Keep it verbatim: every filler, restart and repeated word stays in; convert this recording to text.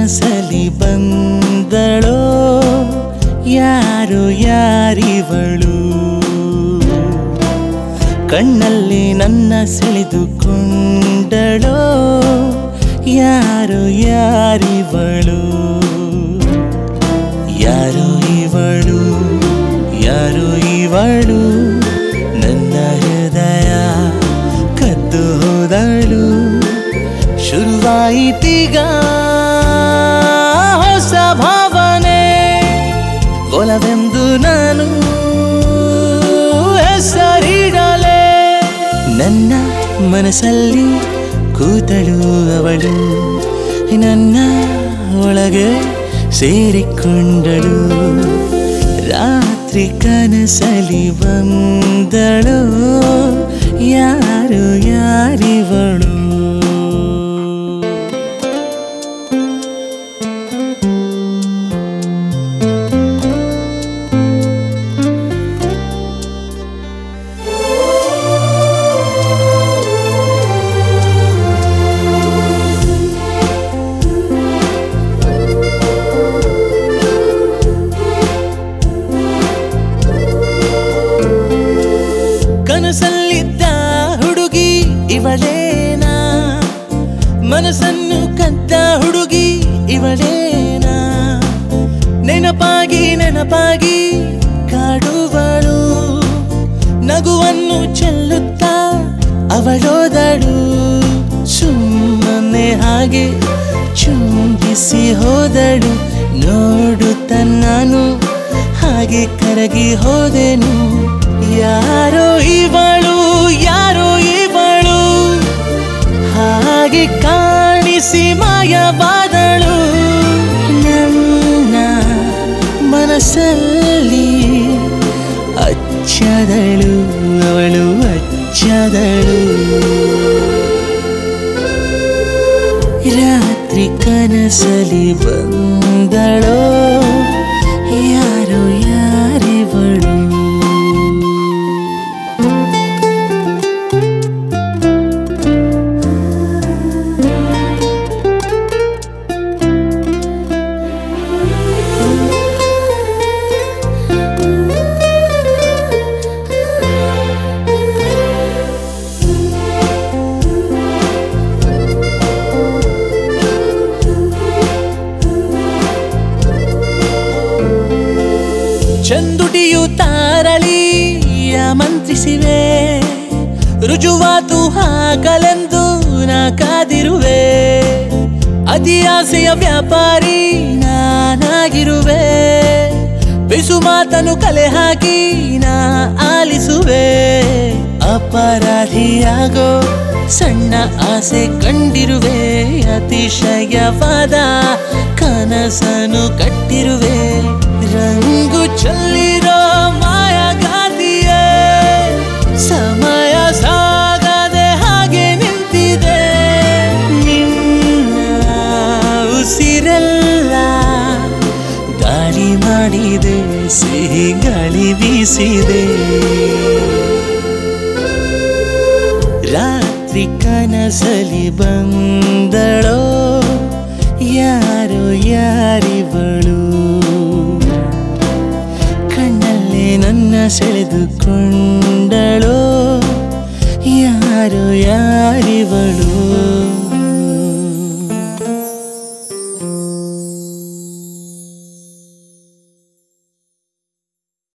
ಕನಸಲಿ ಬಂದಳೋ ಯಾರು ಯಾರಿವಳು ಕಣ್ಣಲ್ಲಿ ನನ್ನ ಸೆಳೆದುಕೊಂಡಳೋ ಯಾರು ಯಾರಿವಳು ಯಾರು ಇವಳು ಯಾರು ಇವಳು ನನ್ನ ಹೃದಯ ಕದ್ದು ಹೋದಳು ಶುರುವಾಯಿತೀಗ ಹೊಸ ಭಾವನೆ ಒಲವೆಂದು ನಾನು ಹೆಸರಿಡಲೆ ನನ್ನ ಮನಸ್ಸಲ್ಲಿ ಕೂತಳು ಅವಳು ನನ್ನ ಒಳಗೆ ಸೇರಿಕೊಂಡಳು ರಾತ್ರಿ ಕನಸಲಿ ಬಂದಳು ಯಾರು ಯಾರಿವಳು ಕನಸಲ್ಲಿದ್ದ ಹುಡುಗಿ ಇವಳೇನಾ ಮನಸ್ಸನ್ನು ಕದ್ದ ಹುಡುಗಿ ಇವಳೇನಾ ನೆನಪಾಗಿ ನೆನಪಾಗಿ ಕಾಡುವಳು ನಗುವನ್ನು ಚೆಲ್ಲುತ್ತಾ ಅವಳೋದಳು ಸುಮ್ಮನೆ ಹಾಗೆ ಚುಂಬಿಸಿ ಹೋದಳು ನೋಡುತ್ತ ನಾನು ಹಾಗೆ ಕರಗಿ ಹೋದೆನು ಯಾರೋ ಇವಳು ಯಾರೋ ಇವಳು ಹಾಗೆ ಕಾಣಿಸಿ ಮಾಯವಾದಳು ನನ್ನ ಮನಸ್ಸಲ್ಲಿ ಅಚ್ಚದಳು ಅವಳು ಅಚ್ಚದಳು ರಾತ್ರಿ ಕನಸಲಿ ಬಂದಳೋ ಯಾರೋ ಯಾರಿವಳು ಚಂದುಟಿಯು ತಾರಳಿ ಮಂತ್ರಿಸಿವೆ ರುಜುವಾತು ಹಾಕಲೆಂದು ನಾ ಕಾದಿರುವೆ ಅತಿ ಆಸೆಯ ವ್ಯಾಪಾರಿ ನಾನಾಗಿರುವೆ ಬಿಸು ಮಾತನು ಕಲೆ ಹಾಕಿ ನಾ ಆಲಿಸುವೆ ಅಪರಾಧಿಯಾಗೋ ಸಣ್ಣ ಆಸೆ ಕಂಡಿರುವೆ ಅತಿಶಯವಾದ ಕನಸನು ಕಟ್ಟಿರುವೆ ರಂಗು ಚೆಲ್ಲಿರೋ ಮಾಯಗಾತಿಯೇ ಸಮಯ ಸಾಗದೆ ಹಾಗೆ ನಿಂತಿದೆ ನಿನ್ನ ಉಸಿರೆಲ್ಲ ಗಾಳಿ ಮಾಡಿದೆ ಸಿಹಿ ಗಾಳಿ ಬೀಸಿದೆ ರಾತ್ರಿ ಕನಸಲಿ ಬಂದಳೋ ಯಾರೋ ಯಾರಿವಳು ಕಣ್ಣಲ್ಲಿ ನನ್ನ ಸೆಳೆದುಕೊಂಡಳು